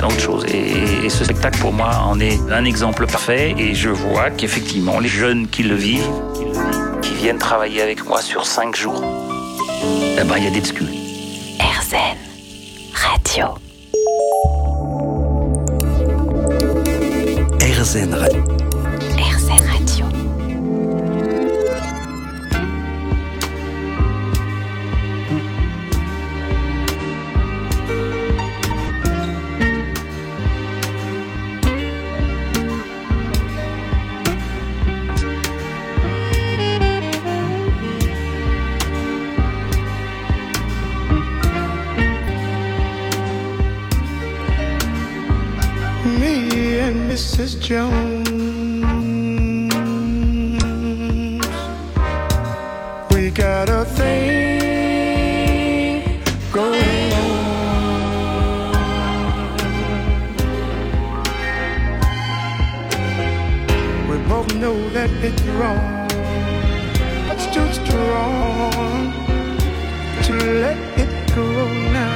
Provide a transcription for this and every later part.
plein d'autres choses. Et ce spectacle, pour moi, en est un exemple parfait. Et je vois qu'effectivement, les jeunes qui le vivent, qui viennent travailler avec moi sur 5 jours, eh ben, il y a des excuses. RZN Radio. RZN Radio. RZN Radio. Mrs. Jones, we got a thing going on. We both know that it's wrong, but it's too strong to let it go now.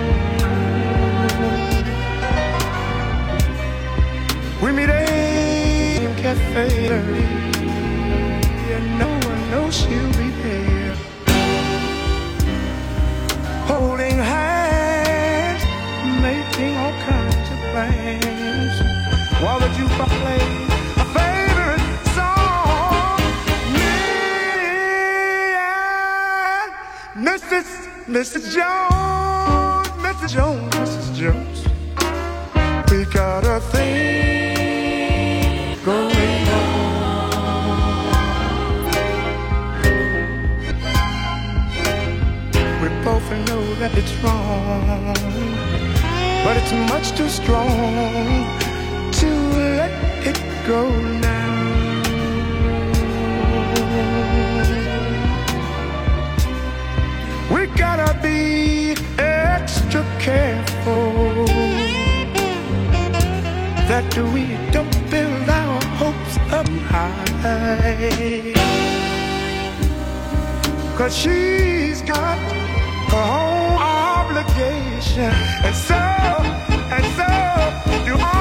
We meet a cafe early, and no one knows she'll be there. Holding hands, making all kinds of plans, while the jukebox plays a favorite song. Me and Mrs. Jones, Mrs. Jones, Mrs. Jones, we got a thing going on. We both know that it's wrong, but it's much too strong to let it go now. We gotta be extra careful that we don't build our hopes up high, 'cause she's got her own obligation, and so do I.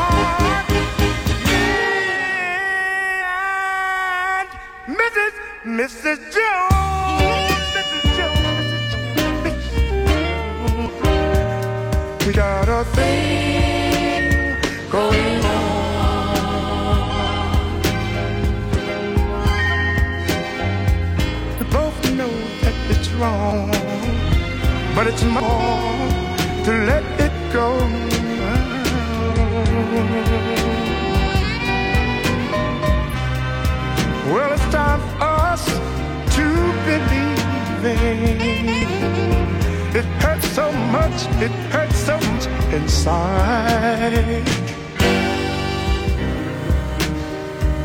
Me and Mrs. Jones, Mrs. Jones, we got a thing going on. We both know that it's wrong, but it's more to let it go. Well, it's time for us to believe it. It hurts so much inside.